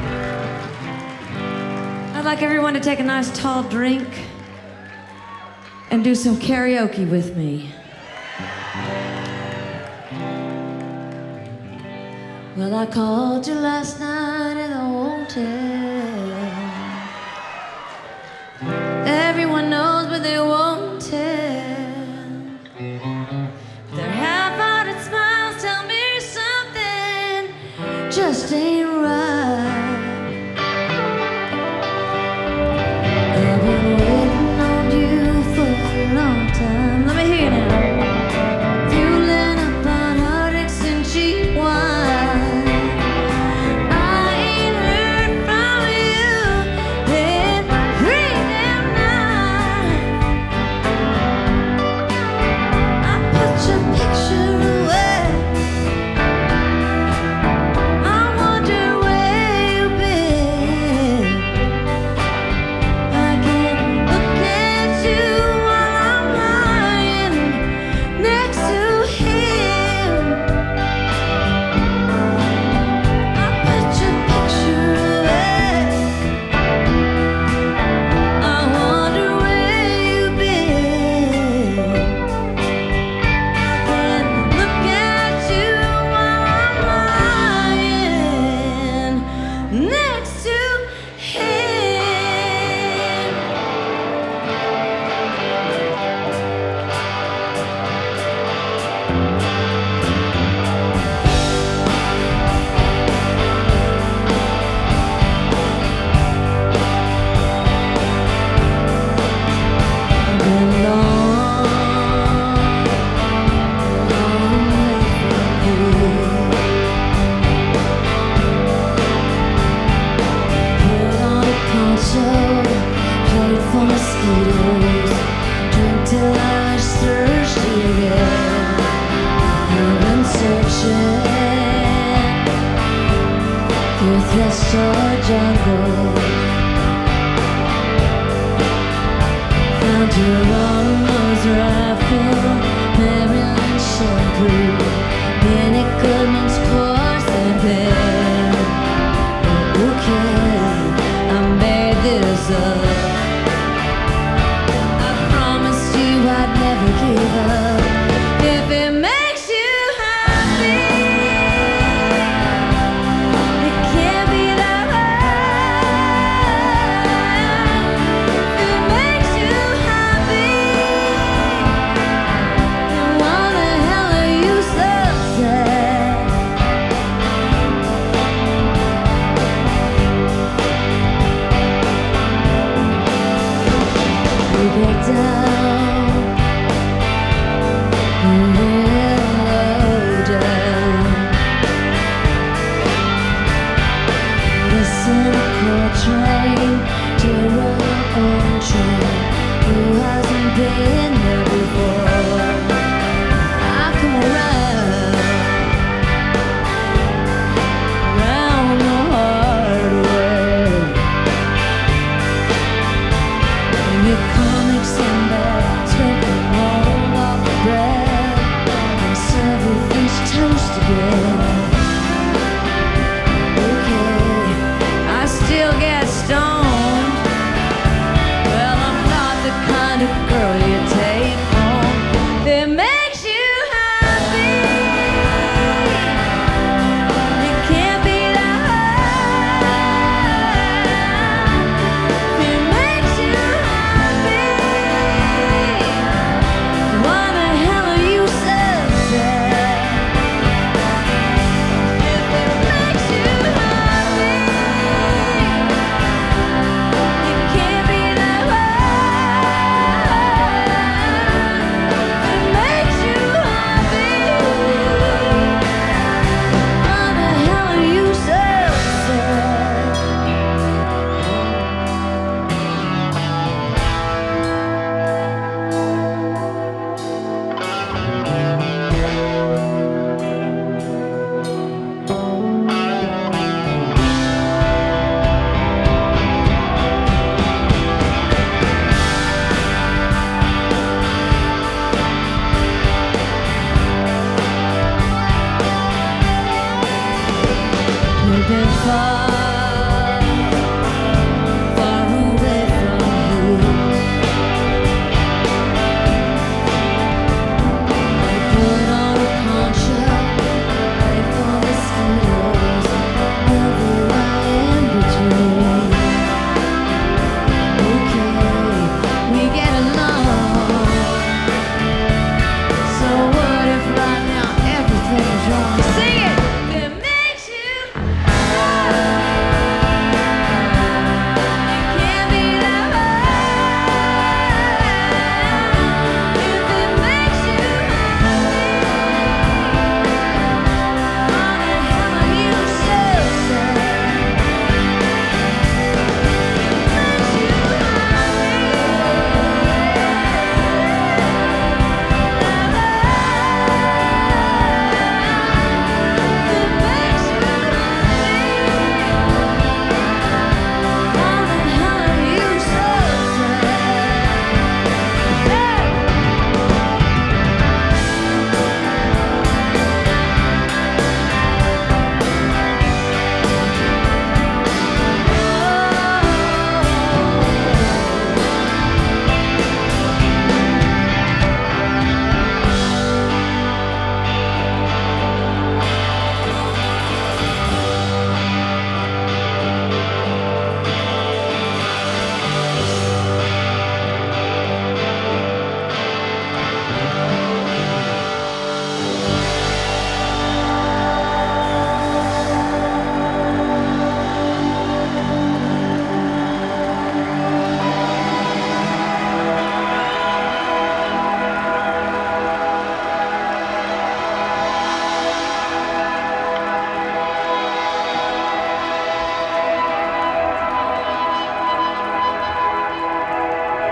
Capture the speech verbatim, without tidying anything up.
I'd like everyone to take a nice tall drink and do some karaoke with me. Well, I called you last night in the hotel. Everyone knows, but they won't tell. Their half-hearted smiles tell me something just ain't right. I've been waiting on you for a long time. Let me hear you now. Fueling up on heartaches and cheap wine. I ain't heard from you in three damn nights. I put your picture away. I wonder where you've been. I can't look at you while I'm lying next to him. I put your picture away. I wonder where you've been. I can't look at you while I'm lying next to him. I've been long, long way from you. Put on a poncho, played for mosquitoes, drink till I was thirsty again. I've been searching through thresh or jungle. Found your mama's rifle, Maryland shampoo, Benny Goodman's course and pen. Okay, I made this up. I promised you I'd never give up. If it makes you happy, it can't be that hard. If it makes you happy, then why the hell are you so sad? We get down, real low down. Listen to Coltrane, to roll on train. Who hasn't been